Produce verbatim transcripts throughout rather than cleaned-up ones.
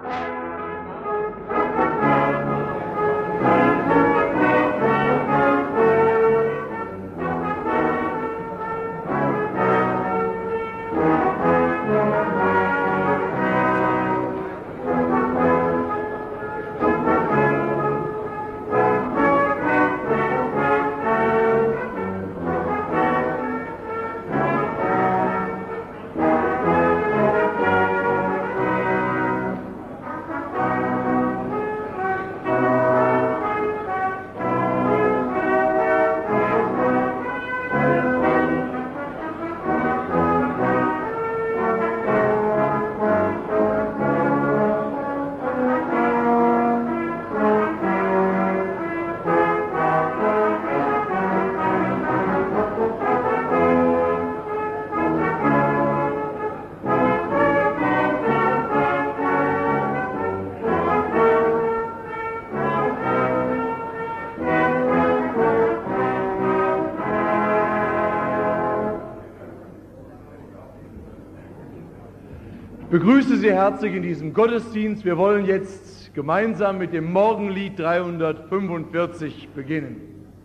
Ich begrüße Sie herzlich in diesem Gottesdienst. Wir wollen jetzt gemeinsam mit dem Morgenlied dreihundertfünfundvierzig beginnen.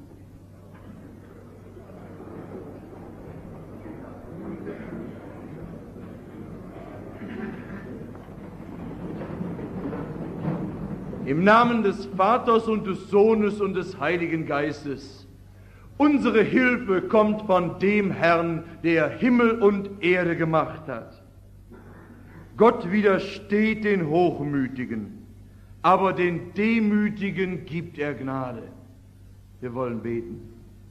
Im Namen des Vaters und des Sohnes und des Heiligen Geistes. Unsere Hilfe kommt von dem Herrn, der Himmel und Erde gemacht hat. Gott widersteht den Hochmütigen, aber den Demütigen gibt er Gnade. Wir wollen beten.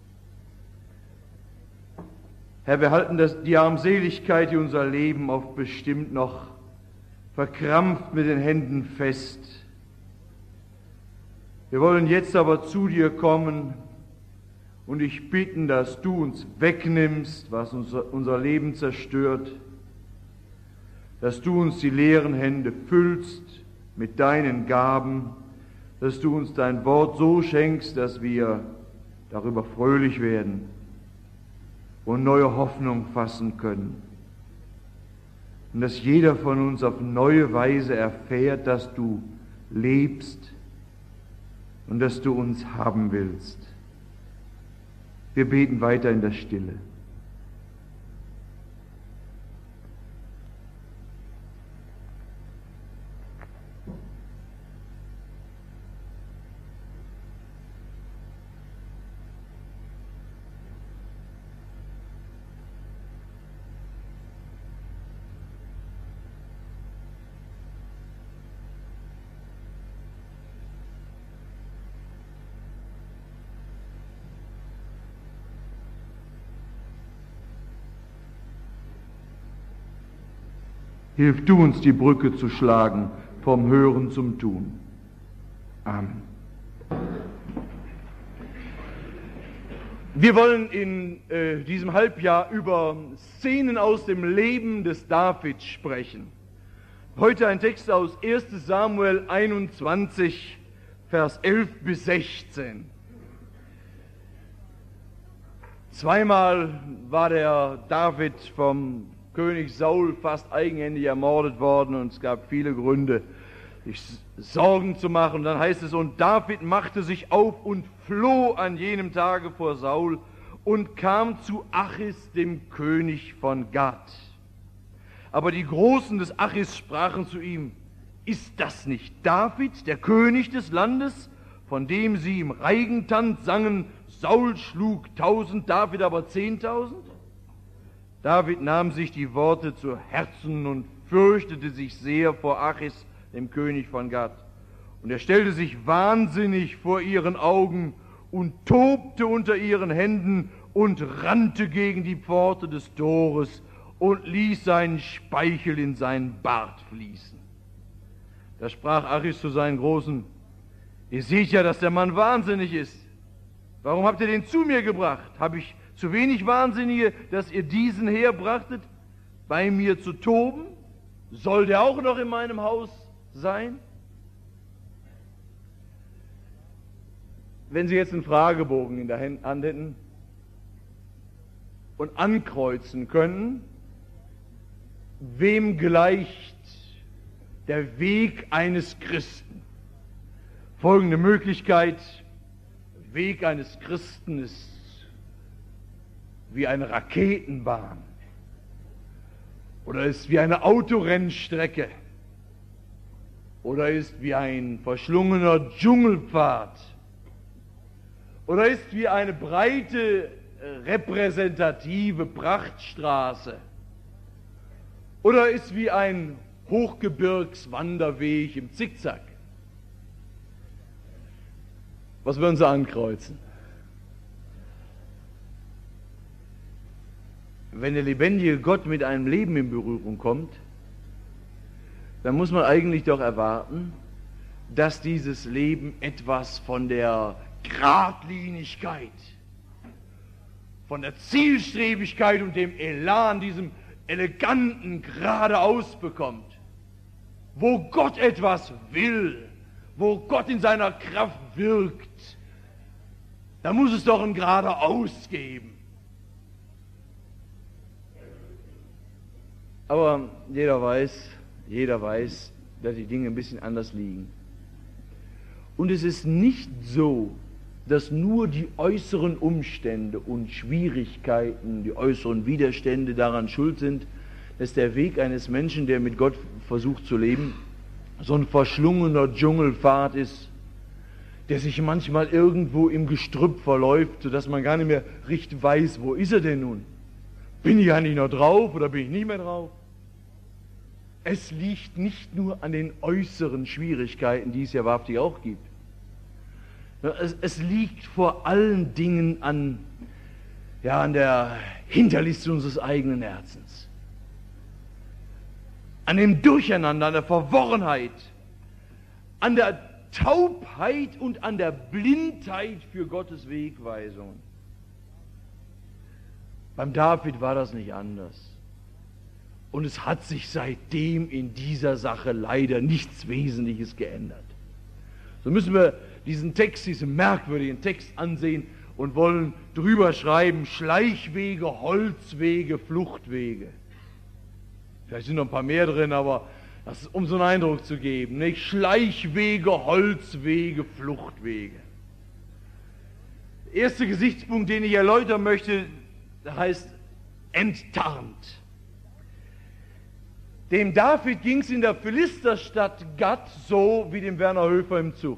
Herr, wir halten das, die Armseligkeit, die unser Leben oft bestimmt, noch verkrampft mit den Händen fest. Wir wollen jetzt aber zu dir kommen und dich bitten, dass du uns wegnimmst, was unser, unser Leben zerstört, dass du uns die leeren Hände füllst mit deinen Gaben, dass du uns dein Wort so schenkst, dass wir darüber fröhlich werden und neue Hoffnung fassen können. Und dass jeder von uns auf neue Weise erfährt, dass du lebst und dass du uns haben willst. Wir beten weiter in der Stille. Hilf du uns, die Brücke zu schlagen vom Hören zum Tun. Amen. Wir wollen in äh, diesem Halbjahr über Szenen aus dem Leben des David sprechen. Heute ein Text aus erster Samuel einundzwanzig, Vers elf bis sechzehn. Zweimal war der David vom König Saul fast eigenhändig ermordet worden und es gab viele Gründe, sich Sorgen zu machen. Und dann heißt es, und David machte sich auf und floh an jenem Tage vor Saul und kam zu Achis, dem König von Gat. Aber die Großen des Achis sprachen zu ihm, ist das nicht David, der König des Landes, von dem sie im Reigentanz sangen, Saul schlug tausend, David aber zehntausend? David nahm sich die Worte zu Herzen und fürchtete sich sehr vor Achis, dem König von Gat. Und er stellte sich wahnsinnig vor ihren Augen und tobte unter ihren Händen und rannte gegen die Pforte des Tores und ließ seinen Speichel in seinen Bart fließen. Da sprach Achis zu seinen Großen, ihr seht ja, dass der Mann wahnsinnig ist. Warum habt ihr den zu mir gebracht? Habe ich zu wenig Wahnsinnige, dass ihr diesen herbrachtet, bei mir zu toben? Soll der auch noch in meinem Haus sein? Wenn Sie jetzt einen Fragebogen in der Hand hätten und ankreuzen können, wem gleicht der Weg eines Christen. Folgende Möglichkeit: Weg eines Christen ist wie eine Raketenbahn oder ist wie eine Autorennstrecke oder ist wie ein verschlungener Dschungelpfad oder ist wie eine breite, repräsentative Prachtstraße oder ist wie ein Hochgebirgswanderweg im Zickzack. Was würden Sie ankreuzen? Wenn der lebendige Gott mit einem Leben in Berührung kommt, dann muss man eigentlich doch erwarten, dass dieses Leben etwas von der Geradlinigkeit, von der Zielstrebigkeit und dem Elan, diesem eleganten geradeaus bekommt. Wo Gott etwas will, wo Gott in seiner Kraft wirkt, da muss es doch ein geradeaus geben. Aber jeder weiß, jeder weiß, dass die Dinge ein bisschen anders liegen. Und es ist nicht so, dass nur die äußeren Umstände und Schwierigkeiten, die äußeren Widerstände daran schuld sind, dass der Weg eines Menschen, der mit Gott versucht zu leben, so ein verschlungener Dschungelpfad ist, der sich manchmal irgendwo im Gestrüpp verläuft, sodass man gar nicht mehr richtig weiß, wo ist er denn nun? Bin ich eigentlich noch drauf oder bin ich nicht mehr drauf? Es liegt nicht nur an den äußeren Schwierigkeiten, die es ja wahrhaftig auch gibt. Es, es liegt vor allen Dingen an, ja, an der Hinterliste unseres eigenen Herzens. An dem Durcheinander, an der Verworrenheit, an der Taubheit und an der Blindheit für Gottes Wegweisungen. Beim David war das nicht anders. Und es hat sich seitdem in dieser Sache leider nichts Wesentliches geändert. So müssen wir diesen Text, diesen merkwürdigen Text ansehen und wollen drüber schreiben: Schleichwege, Holzwege, Fluchtwege. Vielleicht sind noch ein paar mehr drin, aber das ist, um so einen Eindruck zu geben. Nicht? Schleichwege, Holzwege, Fluchtwege. Der erste Gesichtspunkt, den ich erläutern möchte, heißt enttarnt. Dem David ging es in der Philisterstadt Gat so wie dem Werner Höfer im Zug.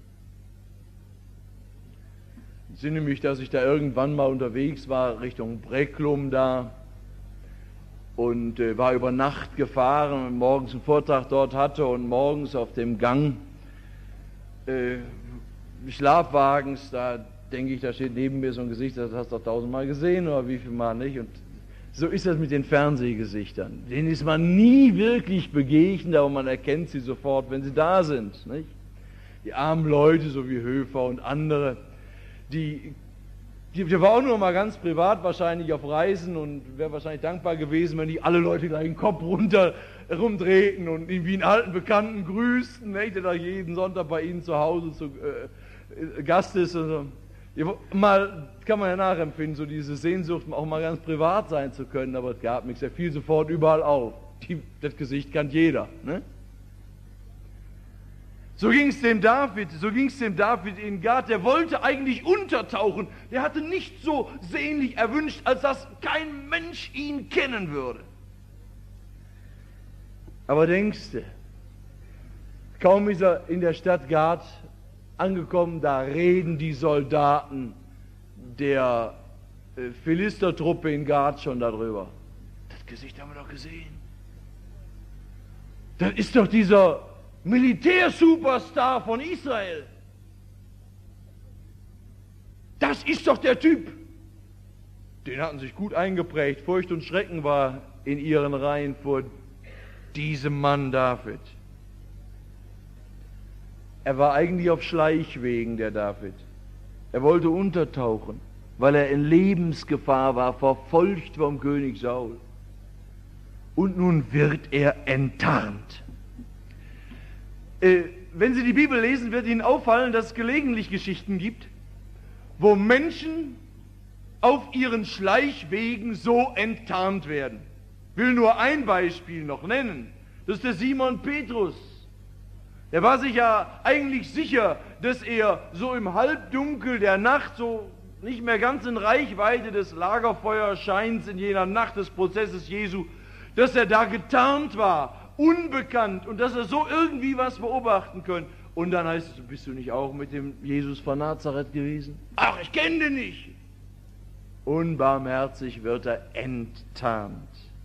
Ich entsinne mich, dass ich da irgendwann mal unterwegs war, Richtung Brecklum da, und äh, war über Nacht gefahren und morgens einen Vortrag dort hatte und morgens auf dem Gang äh, Schlafwagens, da denke ich, da steht neben mir so ein Gesicht, das hast du doch tausendmal gesehen oder wie viel Mal nicht, und so ist das mit den Fernsehgesichtern. Denen ist man nie wirklich begegnet, aber man erkennt sie sofort, wenn sie da sind. Nicht? Die armen Leute, so wie Höfer und andere, die, die, der war auch nur mal ganz privat wahrscheinlich auf Reisen und wäre wahrscheinlich dankbar gewesen, wenn die alle Leute gleich den Kopf runter rumdrehten und ihn wie einen alten Bekannten grüßten, nicht? Der da jeden Sonntag bei ihnen zu Hause zu äh, Gast ist. Und so. Mal kann man ja nachempfinden, so diese Sehnsucht, auch mal ganz privat sein zu können, aber es gab nichts, er fiel sofort überall auf. Die, das Gesicht kennt jeder. Ne? So ging es dem David, so ging es dem David in Gat, der wollte eigentlich untertauchen, der hatte nicht so sehnlich erwünscht, als dass kein Mensch ihn kennen würde. Aber denkst du, kaum ist er in der Stadt Gat angekommen, da reden die Soldaten der äh, Philistertruppe in Gat schon darüber. Das Gesicht haben wir doch gesehen. Das ist doch dieser Militärsuperstar von Israel. Das ist doch der Typ. Den hatten sich gut eingeprägt. Furcht und Schrecken war in ihren Reihen vor diesem Mann David. Er war eigentlich auf Schleichwegen, der David. Er wollte untertauchen, weil er in Lebensgefahr war, verfolgt vom König Saul. Und nun wird er enttarnt. Äh, wenn Sie die Bibel lesen, wird Ihnen auffallen, dass es gelegentlich Geschichten gibt, wo Menschen auf ihren Schleichwegen so enttarnt werden. Ich will nur ein Beispiel noch nennen. Das Das ist der Simon Petrus. Der war sich ja eigentlich sicher, dass er so im Halbdunkel der Nacht, so nicht mehr ganz in Reichweite des Lagerfeuerscheins in jener Nacht des Prozesses Jesu, dass er da getarnt war, unbekannt und dass er so irgendwie was beobachten könnte. Und dann heißt es, bist du nicht auch mit dem Jesus von Nazareth gewesen? Ach, ich kenne den nicht. Unbarmherzig wird er enttarnt.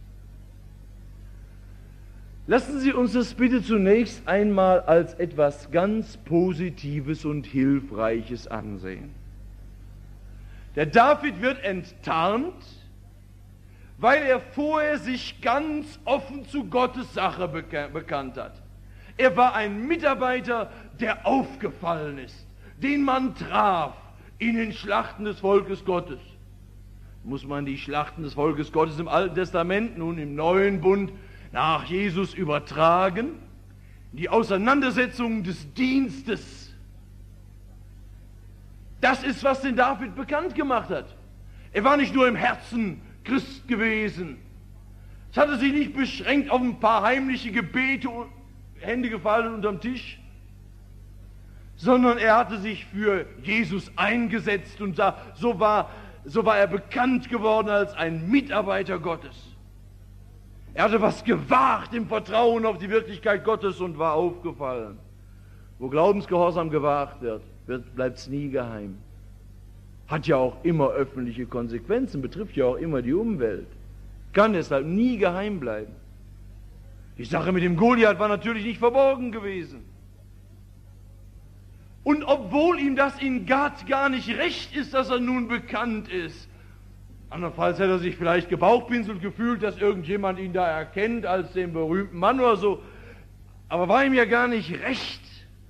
Lassen Sie uns das bitte zunächst einmal als etwas ganz Positives und Hilfreiches ansehen. Der David wird enttarnt, weil er vorher sich ganz offen zu Gottes Sache bekannt hat. Er war ein Mitarbeiter, der aufgefallen ist, den man traf in den Schlachten des Volkes Gottes. Muss man die Schlachten des Volkes Gottes im Alten Testament nun im Neuen Bund nach Jesus übertragen? Die Auseinandersetzung des Dienstes. Das ist, was den David bekannt gemacht hat. Er war nicht nur im Herzen Christ gewesen. Es hatte sich nicht beschränkt auf ein paar heimliche Gebete und Hände gefallen unterm Tisch, sondern er hatte sich für Jesus eingesetzt und so war, so war er bekannt geworden als ein Mitarbeiter Gottes. Er hatte was gewagt im Vertrauen auf die Wirklichkeit Gottes und war aufgefallen. Wo Glaubensgehorsam gewagt wird, wird bleibt es nie geheim. Hat ja auch immer öffentliche Konsequenzen, betrifft ja auch immer die Umwelt. Kann deshalb nie geheim bleiben. Die Sache mit dem Goliath war natürlich nicht verborgen gewesen. Und obwohl ihm das in Gad gar nicht recht ist, dass er nun bekannt ist, andernfalls hätte er sich vielleicht gebauchpinselt gefühlt, dass irgendjemand ihn da erkennt als den berühmten Mann oder so, aber war ihm ja gar nicht recht.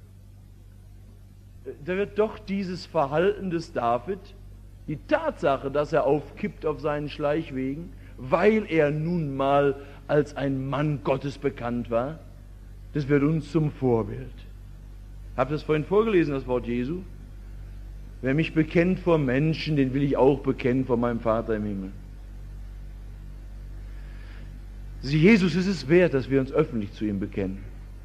Da wird doch dieses Verhalten des David, die Tatsache, dass er aufkippt auf seinen Schleichwegen, weil er nun mal als ein Mann Gottes bekannt war, das wird uns zum Vorbild. Habt ihr das vorhin vorgelesen, das Wort Jesu? Wer mich bekennt vor Menschen, den will ich auch bekennen vor meinem Vater im Himmel. Sie, Jesus ist es wert, dass wir uns öffentlich zu ihm bekennen.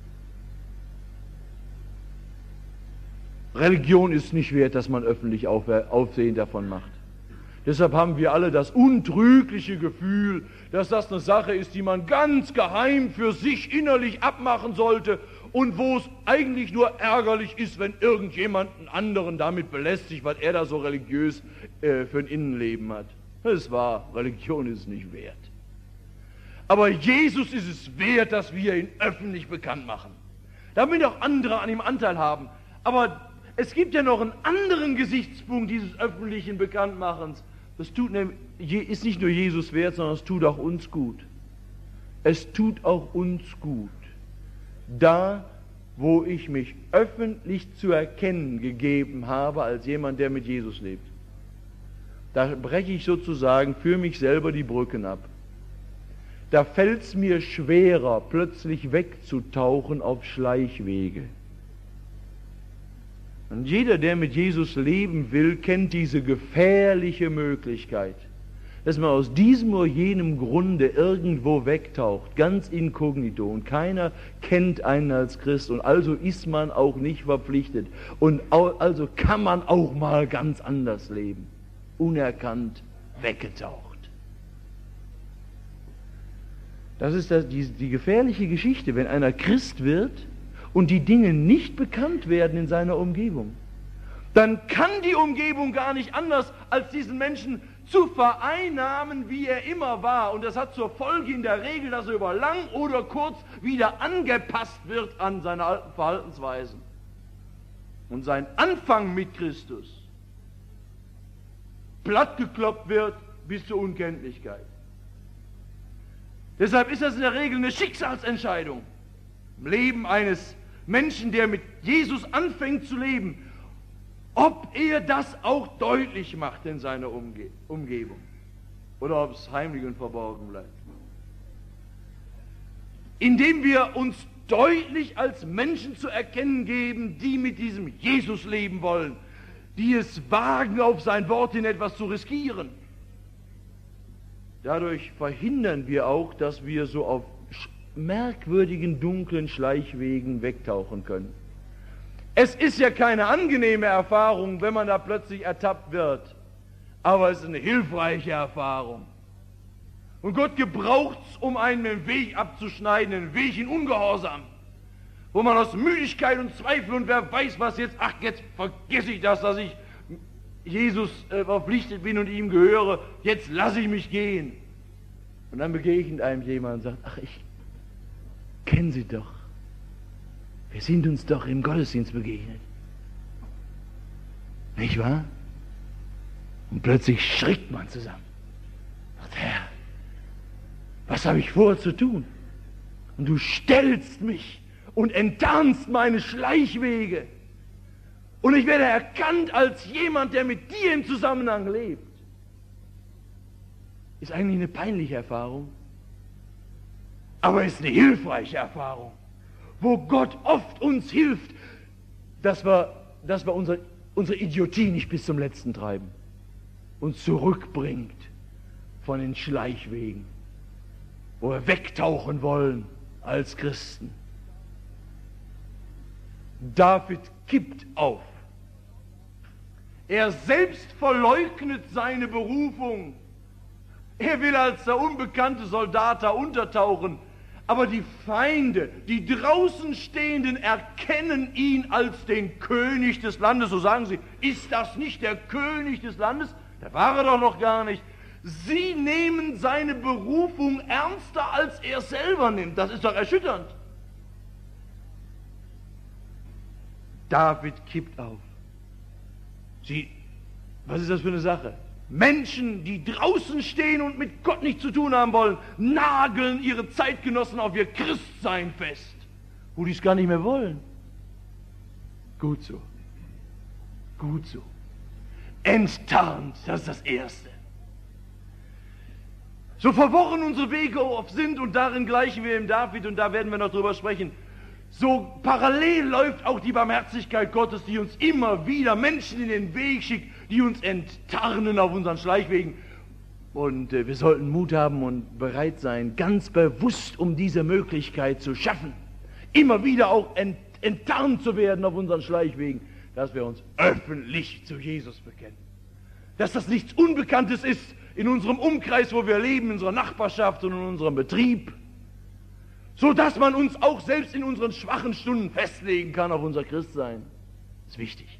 Religion ist nicht wert, dass man öffentlich Aufsehen davon macht. Deshalb haben wir alle das untrügliche Gefühl, dass das eine Sache ist, die man ganz geheim für sich innerlich abmachen sollte und wo es eigentlich nur ärgerlich ist, wenn irgendjemand einen anderen damit belästigt, weil er da so religiös äh, für ein Innenleben hat. Das ist wahr, Religion ist es nicht wert. Aber Jesus ist es wert, dass wir ihn öffentlich bekannt machen. Damit auch andere an ihm Anteil haben. Aber es gibt ja noch einen anderen Gesichtspunkt dieses öffentlichen Bekanntmachens. Das tut, ist nicht nur Jesus wert, sondern es tut auch uns gut. Es tut auch uns gut. Da, wo ich mich öffentlich zu erkennen gegeben habe als jemand, der mit Jesus lebt, da breche ich sozusagen für mich selber die Brücken ab. Da fällt es mir schwerer, plötzlich wegzutauchen auf Schleichwege. Und jeder, der mit Jesus leben will, kennt diese gefährliche Möglichkeit, dass man aus diesem oder jenem Grunde irgendwo wegtaucht, ganz inkognito, und keiner kennt einen als Christ, und also ist man auch nicht verpflichtet, und also kann man auch mal ganz anders leben, unerkannt weggetaucht. Das ist das, die, die gefährliche Geschichte, wenn einer Christ wird und die Dinge nicht bekannt werden in seiner Umgebung. Dann kann die Umgebung gar nicht anders, als diesen Menschen zu vereinnahmen, wie er immer war. Und das hat zur Folge in der Regel, dass er über lang oder kurz wieder angepasst wird an seine alten Verhaltensweisen. Und sein Anfang mit Christus plattgekloppt wird bis zur Unkenntlichkeit. Deshalb ist das in der Regel eine Schicksalsentscheidung im Leben eines Menschen, der mit Jesus anfängt zu leben, ob er das auch deutlich macht in seiner Umge- Umgebung oder ob es heimlich und verborgen bleibt. Indem wir uns deutlich als Menschen zu erkennen geben, die mit diesem Jesus leben wollen, die es wagen, auf sein Wort hin etwas zu riskieren. Dadurch verhindern wir auch, dass wir so auf merkwürdigen, dunklen Schleichwegen wegtauchen können. Es ist ja keine angenehme Erfahrung, wenn man da plötzlich ertappt wird, aber es ist eine hilfreiche Erfahrung. Und Gott gebraucht es, um einen den Weg abzuschneiden, den Weg in Ungehorsam, wo man aus Müdigkeit und Zweifel und wer weiß was jetzt, ach, jetzt vergesse ich das, dass ich Jesus äh, verpflichtet bin und ihm gehöre, jetzt lasse ich mich gehen. Und dann begegnet einem jemand und sagt, ach, ich kenne Sie doch. Wir sind uns doch im Gottesdienst begegnet. Nicht wahr? Und plötzlich schrickt man zusammen. Sagt, Herr, was habe ich vor zu tun? Und du stellst mich und enttarnst meine Schleichwege. Und ich werde erkannt als jemand, der mit dir im Zusammenhang lebt. Ist eigentlich eine peinliche Erfahrung, aber ist eine hilfreiche Erfahrung, wo Gott oft uns hilft, dass wir, dass wir unsere, unsere Idiotie nicht bis zum Letzten treiben, uns zurückbringt von den Schleichwegen, wo wir wegtauchen wollen als Christen. David gibt auf. Er selbst verleugnet seine Berufung. Er will als der unbekannte Soldat da untertauchen. Aber die Feinde, die draußen Stehenden, erkennen ihn als den König des Landes. So sagen sie, ist das nicht der König des Landes? Der war er doch noch gar nicht. Sie nehmen seine Berufung ernster, als er selber nimmt. Das ist doch erschütternd. David kippt auf. Sie, was ist das für eine Sache? Menschen, die draußen stehen und mit Gott nichts zu tun haben wollen, nageln ihre Zeitgenossen auf ihr Christsein fest, wo die es gar nicht mehr wollen. Gut so. Gut so. Enttarnt, das ist das Erste. So verworren unsere Wege oft sind, und darin gleichen wir dem David, und da werden wir noch drüber sprechen, so parallel läuft auch die Barmherzigkeit Gottes, die uns immer wieder Menschen in den Weg schickt, die uns enttarnen auf unseren Schleichwegen. Und äh, wir sollten Mut haben und bereit sein, ganz bewusst, um diese Möglichkeit zu schaffen, immer wieder auch ent, enttarnt zu werden auf unseren Schleichwegen, dass wir uns öffentlich zu Jesus bekennen. Dass das nichts Unbekanntes ist in unserem Umkreis, wo wir leben, in unserer Nachbarschaft und in unserem Betrieb, so dass man uns auch selbst in unseren schwachen Stunden festlegen kann auf unser Christsein. Das ist wichtig.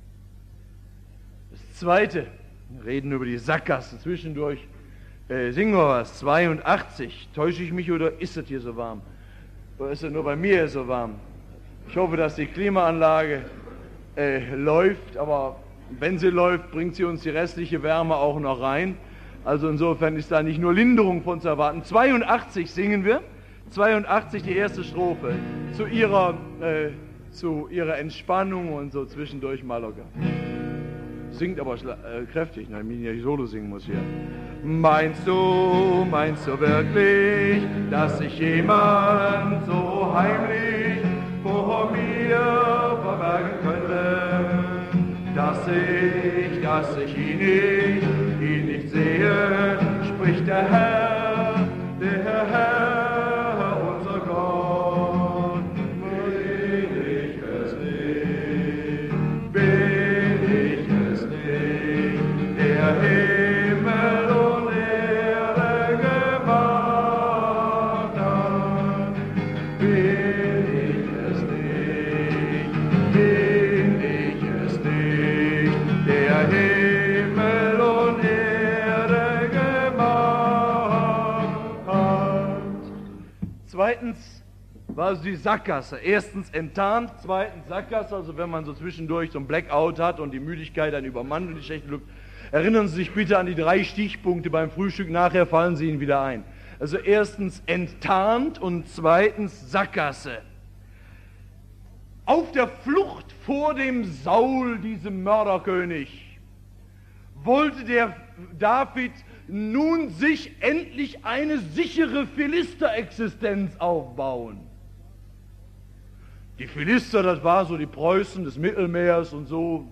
Das Zweite, wir reden über die Sackgasse zwischendurch. Äh, singen wir was, zweiundachtzig. Täusche ich mich oder ist es hier so warm? Oder ist es nur bei mir so warm? Ich hoffe, dass die Klimaanlage äh, läuft, aber wenn sie läuft, bringt sie uns die restliche Wärme auch noch rein. Also insofern ist da nicht nur Linderung von zu erwarten. zweiundachtzig singen wir. zweiundachtzig, die erste Strophe, zu ihrer, äh, zu ihrer Entspannung und so zwischendurch mal locker. Singt aber äh, kräftig, ne, wenn ich nicht solo singen muss hier. Meinst du, meinst du wirklich, dass sich jemand so heimlich vor mir verbergen könnte? Dass ich, dass ich ihn nicht, ihn nicht sehe, spricht der Herr, der Herr. Zweitens war also die Sackgasse. Erstens enttarnt, zweitens Sackgasse, also wenn man so zwischendurch so ein Blackout hat und die Müdigkeit einen übermannt und die schlechte Luft. Erinnern Sie sich bitte an die drei Stichpunkte beim Frühstück, nachher fallen sie Ihnen wieder ein. Also erstens enttarnt und zweitens Sackgasse. Auf der Flucht vor dem Saul, diesem Mörderkönig, wollte der David nun sich endlich eine sichere Philister-Existenz aufbauen. Die Philister, das war so die Preußen des Mittelmeers und so.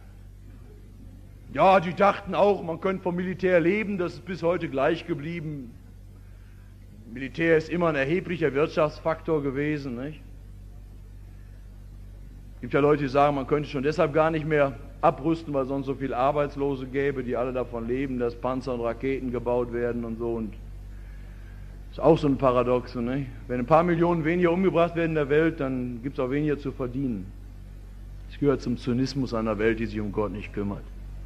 Ja, die dachten auch, man könnte vom Militär leben, das ist bis heute gleich geblieben. Militär ist immer ein erheblicher Wirtschaftsfaktor gewesen, nicht? Es gibt ja Leute, die sagen, man könnte schon deshalb gar nicht mehr abrüsten, weil sonst so viele Arbeitslose gäbe, die alle davon leben, dass Panzer und Raketen gebaut werden und so. Und das ist auch so ein Paradoxon, nicht? Wenn ein paar Millionen weniger umgebracht werden in der Welt, dann gibt es auch weniger zu verdienen. Das gehört zum Zynismus einer Welt, die sich um Gott nicht kümmert.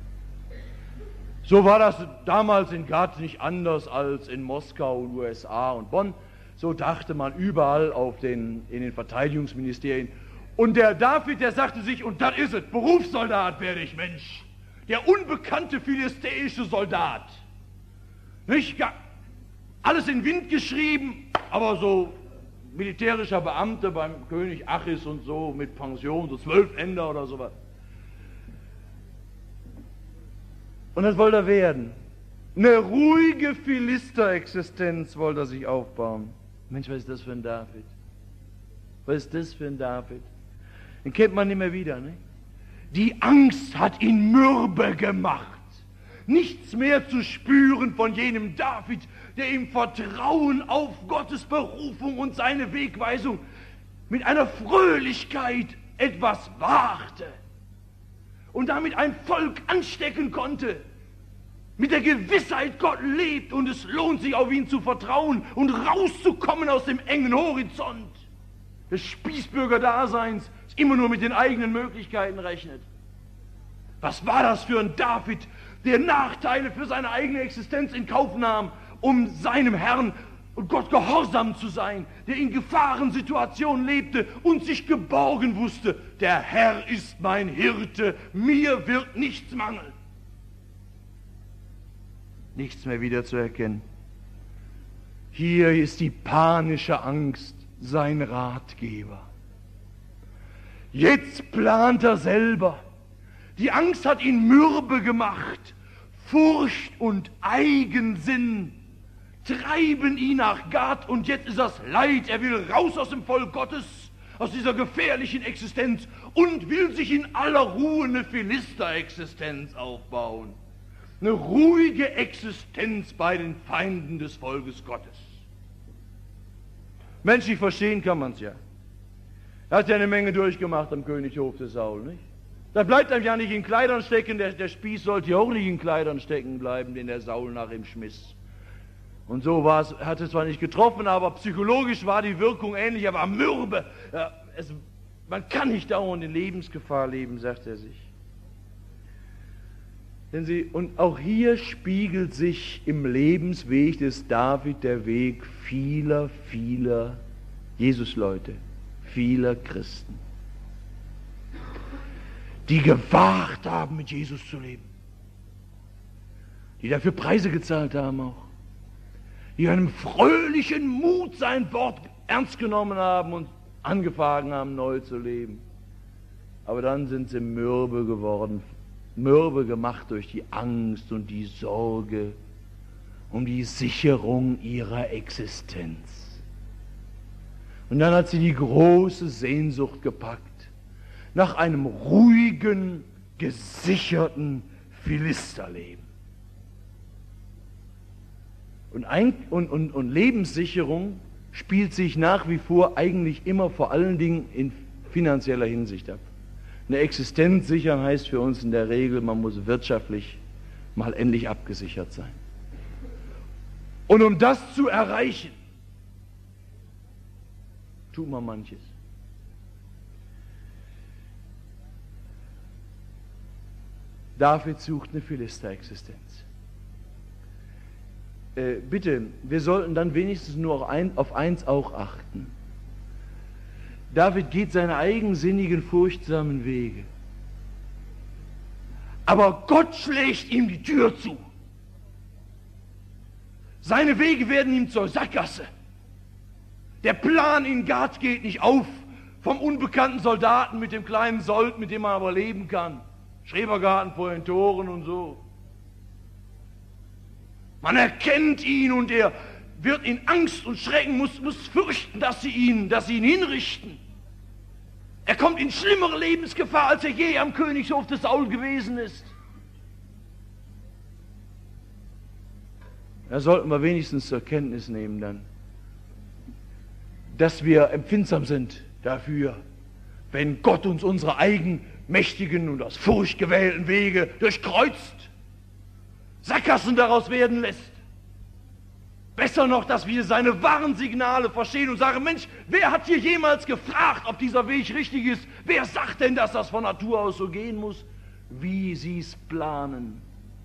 So war das damals in Gad nicht anders als in Moskau, U S A und Bonn. So dachte man überall auf den, in den Verteidigungsministerien. Und der David, der sagte sich, und das ist es, Berufssoldat werde ich, Mensch. Der unbekannte philistäische Soldat. Nicht? Alles in den Wind geschrieben, aber so militärischer Beamter beim König Achis und so mit Pension, so zwölf Änder oder sowas. Und das wollte er werden. Eine ruhige Philister-Existenz wollte er sich aufbauen. Mensch, was ist das für ein David? Was ist das für ein David? Den kennt man nicht mehr wieder, ne? Die Angst hat ihn mürbe gemacht. Nichts mehr zu spüren von jenem David, der im Vertrauen auf Gottes Berufung und seine Wegweisung mit einer Fröhlichkeit etwas wagte und damit ein Volk anstecken konnte. Mit der Gewissheit, Gott lebt und es lohnt sich, auf ihn zu vertrauen und rauszukommen aus dem engen Horizont des Spießbürgerdaseins, das immer nur mit den eigenen Möglichkeiten rechnet. Was war das für ein David, der Nachteile für seine eigene Existenz in Kauf nahm, um seinem Herrn und Gott gehorsam zu sein, der in Gefahrensituationen lebte und sich geborgen wusste, der Herr ist mein Hirte, mir wird nichts mangeln. Nichts mehr wiederzuerkennen. Hier ist die panische Angst sein Ratgeber. Jetzt plant er selber. Die Angst hat ihn mürbe gemacht. Furcht und Eigensinn treiben ihn nach Gad und jetzt ist das Leid. Er will raus aus dem Volk Gottes, aus dieser gefährlichen Existenz und will sich in aller Ruhe eine Philister-Existenz aufbauen. Eine ruhige Existenz bei den Feinden des Volkes Gottes. Menschlich verstehen kann man es ja. Er hat ja eine Menge durchgemacht am Königshof des Saul, nicht? Da bleibt einem ja nicht in Kleidern stecken, der, der Spieß sollte ja auch nicht in Kleidern stecken bleiben, den der Saul nach ihm schmiss. Und so war es, hat es zwar nicht getroffen, aber psychologisch war die Wirkung ähnlich, er war mürbe. Ja, es, man kann nicht dauernd in Lebensgefahr leben, sagt er sich. Denn sie, und auch hier spiegelt sich im Lebensweg des David der Weg vieler, vieler Jesusleute, vieler Christen, die gewagt haben, mit Jesus zu leben, die dafür Preise gezahlt haben auch, die einem fröhlichen Mut sein Wort ernst genommen haben und angefangen haben, neu zu leben. Aber dann sind sie mürbe geworden, mürbe gemacht durch die Angst und die Sorge um die Sicherung ihrer Existenz. Und dann hat sie die große Sehnsucht gepackt nach einem ruhigen, gesicherten Philisterleben. Und, ein, und, und, und Lebenssicherung spielt sich nach wie vor eigentlich immer vor allen Dingen in finanzieller Hinsicht ab. Eine Existenz sichern heißt für uns in der Regel, man muss wirtschaftlich mal endlich abgesichert sein. Und um das zu erreichen, tut man manches. David sucht eine Philister-Existenz. Äh, bitte, wir sollten dann wenigstens nur auf, ein, auf eins auch achten. David geht seine eigensinnigen, furchtsamen Wege. Aber Gott schlägt ihm die Tür zu. Seine Wege werden ihm zur Sackgasse. Der Plan in Gad geht nicht auf vom unbekannten Soldaten mit dem kleinen Sold, mit dem man aber leben kann. Schrebergarten vor den Toren und so. Man erkennt ihn und er wird in Angst und Schrecken, muss, muss fürchten, dass sie, ihn, dass sie ihn hinrichten. Er kommt in schlimmere Lebensgefahr, als er je am Königshof des Saul gewesen ist. Da sollten wir wenigstens zur Kenntnis nehmen dann, dass wir empfindsam sind dafür, wenn Gott uns unsere eigenmächtigen und aus Furcht gewählten Wege durchkreuzt, Sackgassen daraus werden lässt. Besser noch, dass wir seine Warnsignale verstehen und sagen, Mensch, wer hat hier jemals gefragt, ob dieser Weg richtig ist? Wer sagt denn, dass das von Natur aus so gehen muss, wie sie es planen?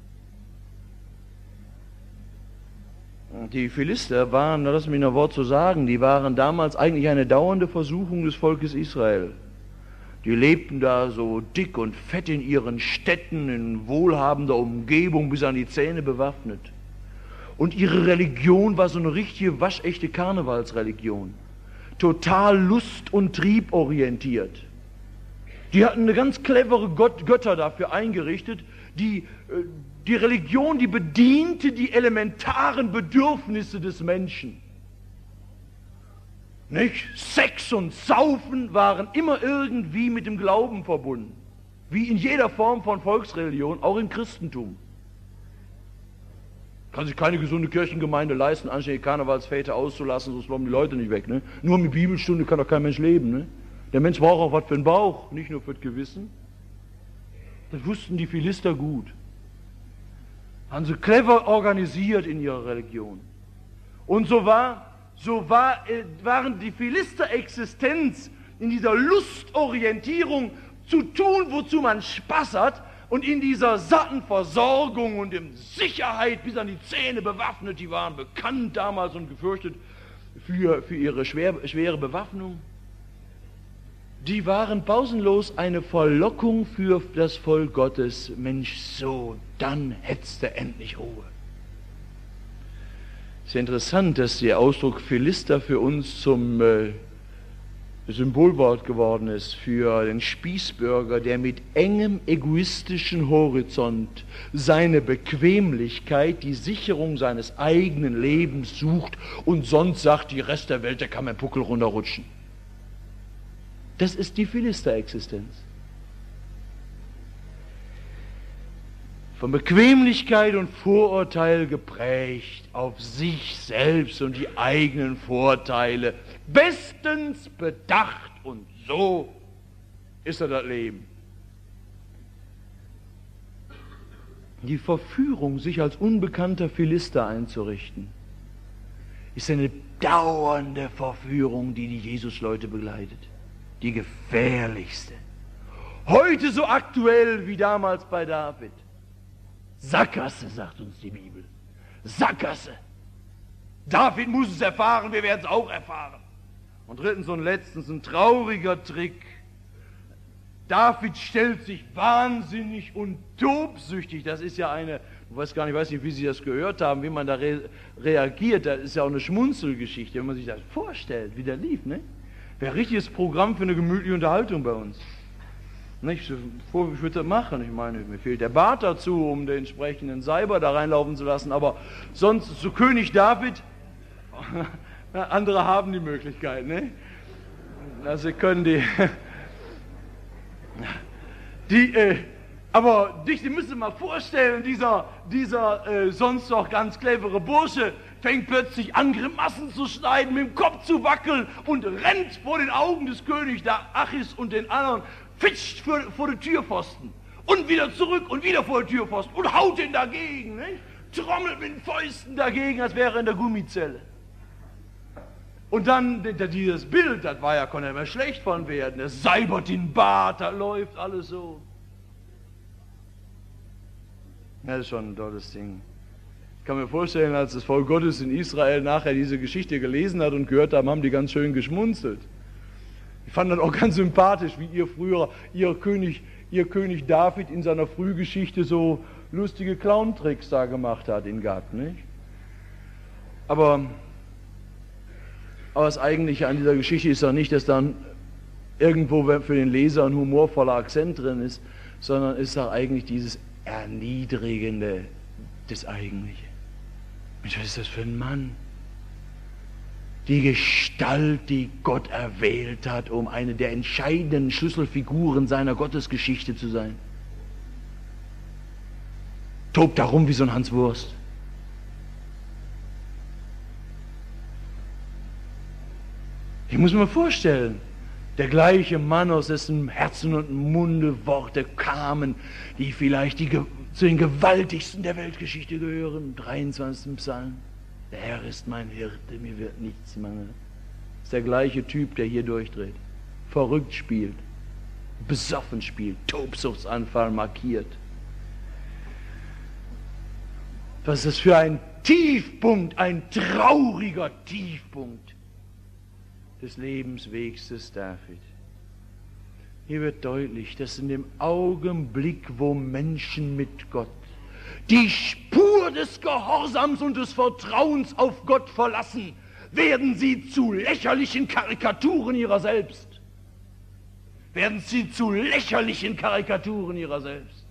Die Philister waren, lass mich noch ein Wort zu sagen, die waren damals eigentlich eine dauernde Versuchung des Volkes Israel. Die lebten da so dick und fett in ihren Städten, in wohlhabender Umgebung, bis an die Zähne bewaffnet. Und ihre Religion war so eine richtige, waschechte Karnevalsreligion. Total lust- und trieborientiert. Die hatten eine ganz clevere Gott, Götter dafür eingerichtet, die, die Religion, die bediente die elementaren Bedürfnisse des Menschen. Nicht? Sex und Saufen waren immer irgendwie mit dem Glauben verbunden. Wie in jeder Form von Volksreligion, auch im Christentum. Kann sich keine gesunde Kirchengemeinde leisten, anständige Karnevalsväter auszulassen, sonst bleiben die Leute nicht weg. Ne? Nur mit Bibelstunde kann doch kein Mensch leben. Ne? Der Mensch braucht auch was für den Bauch, nicht nur für das Gewissen. Das wussten die Philister gut. Haben sie clever organisiert in ihrer Religion. Und so war, so war, äh, waren die Philister Existenz in dieser Lustorientierung zu tun, wozu man Spaß hat, und in dieser satten Versorgung und in Sicherheit bis an die Zähne bewaffnet, die waren bekannt damals und gefürchtet für, für ihre schwer, schwere Bewaffnung. Die waren pausenlos eine Verlockung für das Volk Gottes. Mensch, so, dann hättest du endlich Ruhe. Es ist ja interessant, dass der Ausdruck Philister für uns zum äh, Symbolwort geworden ist für den Spießbürger, der mit engem egoistischen Horizont seine Bequemlichkeit, die Sicherung seines eigenen Lebens sucht und sonst sagt, die Rest der Welt, der kann mein Puckel runterrutschen. Das ist die Philister-Existenz. Von Bequemlichkeit und Vorurteil geprägt, auf sich selbst und die eigenen Vorteile, bestens bedacht, und so ist er das Leben. Die Verführung, sich als unbekannter Philister einzurichten, ist eine dauernde Verführung, die die Jesus-Leute begleitet. Die gefährlichste. Heute so aktuell wie damals bei David. Sackgasse, sagt uns die Bibel. Sackgasse. David muss es erfahren, wir werden es auch erfahren. Und drittens und letztens ein trauriger Trick. David stellt sich wahnsinnig und tobsüchtig. Das ist ja eine, ich weiß gar nicht, ich weiß nicht, wie Sie das gehört haben, wie man da re reagiert. Das ist ja auch eine Schmunzelgeschichte, wenn man sich das vorstellt, wie der lief, ne? Wäre ein richtiges Programm für eine gemütliche Unterhaltung bei uns. Nicht? Ich würde das machen. Ich meine, mir fehlt der Bart dazu, um den entsprechenden Seiber da reinlaufen zu lassen. Aber sonst, so König David, andere haben die Möglichkeit. Ne? Also können die... die äh, aber dich, die müssen Sie mal vorstellen, dieser, dieser äh, sonst noch ganz clevere Bursche fängt plötzlich an, Grimassen zu schneiden, mit dem Kopf zu wackeln und rennt vor den Augen des Königs, da Achis und den anderen, fitscht vor, vor den Türpfosten und wieder zurück und wieder vor den Türpfosten und haut ihn dagegen, nicht? Trommelt mit den Fäusten dagegen, als wäre er in der Gummizelle. Und dann, dieses Bild, das war ja, konnte ja mehr schlecht von werden, er seibert den Bart, da läuft alles so. Das ist schon ein tolles Ding. Ich kann mir vorstellen, als das Volk Gottes in Israel nachher diese Geschichte gelesen hat und gehört haben, haben die ganz schön geschmunzelt. Ich fand das auch ganz sympathisch, wie ihr früher, ihr König, ihr König David in seiner Frühgeschichte so lustige Clown-Tricks da gemacht hat in Gad, nicht? Aber, aber das Eigentliche an dieser Geschichte ist doch nicht, dass dann irgendwo für den Leser ein humorvoller Akzent drin ist, sondern ist doch eigentlich dieses Erniedrigende, das Eigentliche. Mensch, was ist das für ein Mann? Die Gestalt, die Gott erwählt hat, um eine der entscheidenden Schlüsselfiguren seiner Gottesgeschichte zu sein. Tobt darum wie so ein Hans Wurst. Ich muss mir vorstellen, der gleiche Mann, aus dessen Herzen und Munde Worte kamen, die vielleicht die, zu den gewaltigsten der Weltgeschichte gehören, dreiundzwanzigsten Psalm. Der Herr ist mein Hirte, mir wird nichts mangeln. Das ist der gleiche Typ, der hier durchdreht, verrückt spielt, besoffen spielt, Tobsuchtsanfall markiert. Was ist das für ein Tiefpunkt, ein trauriger Tiefpunkt des Lebenswegs des David. Hier wird deutlich, dass in dem Augenblick, wo Menschen mit Gott die Spur des Gehorsams und des Vertrauens auf Gott verlassen, werden sie zu lächerlichen Karikaturen ihrer selbst. Werden sie zu lächerlichen Karikaturen ihrer selbst.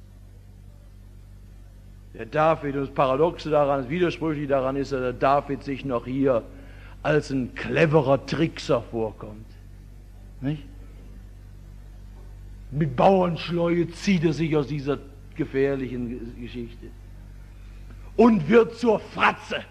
Der David, und das Paradoxe daran, das Widersprüchliche daran ist, dass der David sich noch hier als ein cleverer Trickser vorkommt. Nicht? Mit Bauernschleue zieht er sich aus dieser gefährlichen Geschichte und wird zur Fratze.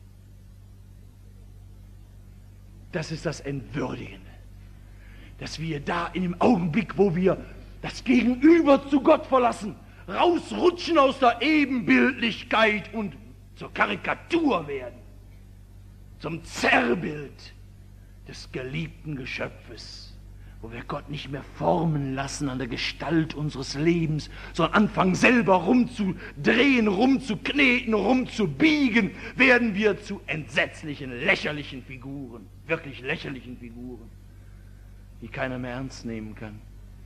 Das ist das Entwürdigende, dass wir da in dem Augenblick, wo wir das Gegenüber zu Gott verlassen, rausrutschen aus der Ebenbildlichkeit und zur Karikatur werden, zum Zerrbild des geliebten Geschöpfes, wo wir Gott nicht mehr formen lassen an der Gestalt unseres Lebens, sondern anfangen selber rumzudrehen, rumzukneten, rumzubiegen, werden wir zu entsetzlichen, lächerlichen Figuren, wirklich lächerlichen Figuren, die keiner mehr ernst nehmen kann.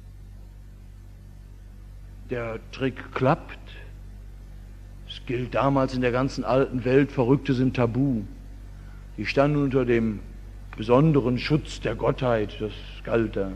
Der Trick klappt. Es gilt damals in der ganzen alten Welt, Verrückte sind tabu. Die standen unter dem besonderen Schutz der Gottheit, das galt da.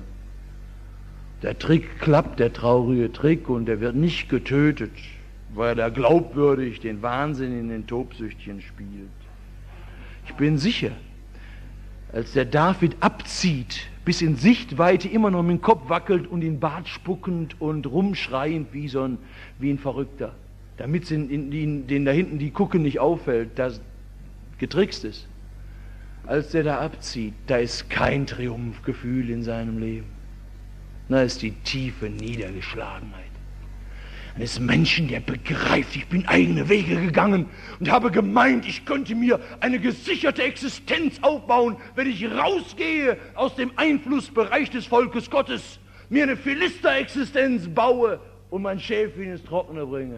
Der Trick klappt, der traurige Trick, und er wird nicht getötet, weil er glaubwürdig den Wahnsinn in den Tobsüchtchen spielt. Ich bin sicher, als der David abzieht, bis in Sichtweite immer noch mit dem Kopf wackelt und in den Bart spuckend und rumschreiend wie so ein, wie ein Verrückter, damit es in, in, in, denen da hinten, die gucken, nicht auffällt, dass getrickst ist. Als der da abzieht, da ist kein Triumphgefühl in seinem Leben. Da ist die tiefe Niedergeschlagenheit eines Menschen, der begreift, ich bin eigene Wege gegangen und habe gemeint, ich könnte mir eine gesicherte Existenz aufbauen, wenn ich rausgehe aus dem Einflussbereich des Volkes Gottes, mir eine Philister-Existenz baue und mein Schäfchen ins Trockene bringe.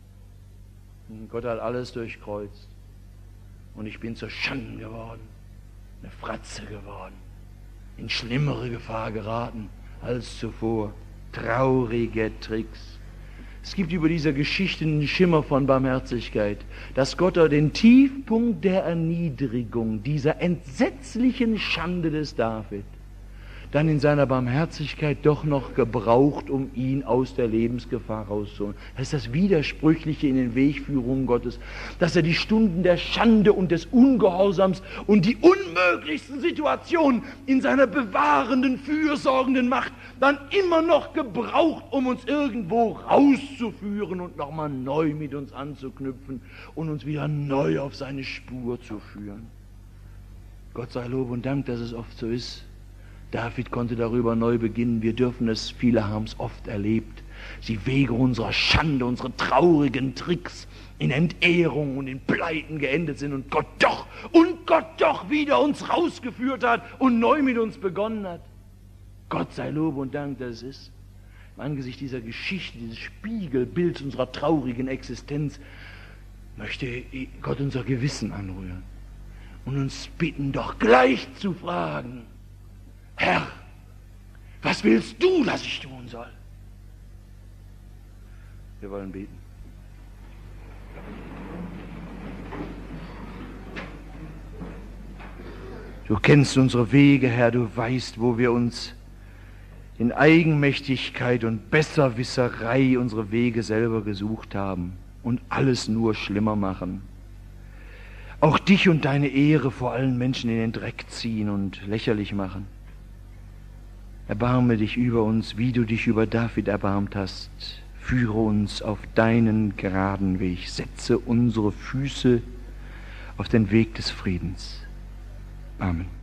Und Gott hat alles durchkreuzt und ich bin zur Schande geworden, eine Fratze geworden, in schlimmere Gefahr geraten als zuvor. Traurige Tricks. Es gibt über dieser Geschichte einen Schimmer von Barmherzigkeit, dass Gott den Tiefpunkt der Erniedrigung, dieser entsetzlichen Schande des David, dann in seiner Barmherzigkeit doch noch gebraucht, um ihn aus der Lebensgefahr rauszuholen. Das ist das Widersprüchliche in den Wegführungen Gottes, dass er die Stunden der Schande und des Ungehorsams und die unmöglichsten Situationen in seiner bewahrenden, fürsorgenden Macht dann immer noch gebraucht, um uns irgendwo rauszuführen und nochmal neu mit uns anzuknüpfen und uns wieder neu auf seine Spur zu führen. Gott sei Lob und Dank, dass es oft so ist. David konnte darüber neu beginnen. Wir dürfen es, viele haben es oft erlebt. Die Wege unserer Schande, unsere traurigen Tricks in Entehrung und in Pleiten geendet sind und Gott doch, und Gott doch wieder uns rausgeführt hat und neu mit uns begonnen hat. Gott sei Lob und Dank, dass es ist. Im Angesicht dieser Geschichte, dieses Spiegelbilds unserer traurigen Existenz, möchte Gott unser Gewissen anrühren und uns bitten, doch gleich zu fragen: Herr, was willst du, dass ich tun soll? Wir wollen beten. Du kennst unsere Wege, Herr, du weißt, wo wir uns in Eigenmächtigkeit und Besserwisserei unsere Wege selber gesucht haben und alles nur schlimmer machen. Auch dich und deine Ehre vor allen Menschen in den Dreck ziehen und lächerlich machen. Erbarme dich über uns, wie du dich über David erbarmt hast. Führe uns auf deinen geraden Weg. Setze unsere Füße auf den Weg des Friedens. Amen.